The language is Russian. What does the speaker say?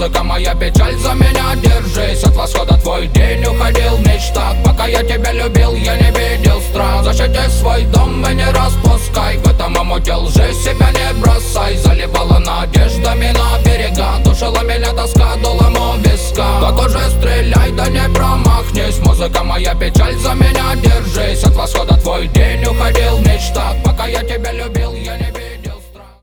Музыка моя печаль, за меня держись. От восхода твой день уходил в мечтах. Пока я тебя любил, я не видел страх. Защити свой дом и не распускай. В этом омуте лжи себя не бросай. Заливала надеждами на берега, душила меня тоска дулом у виска. Так уже стреляй, да не промахнись. Музыка моя печаль, за меня держись. От восхода твой день уходил в мечтах. Пока я тебя любил.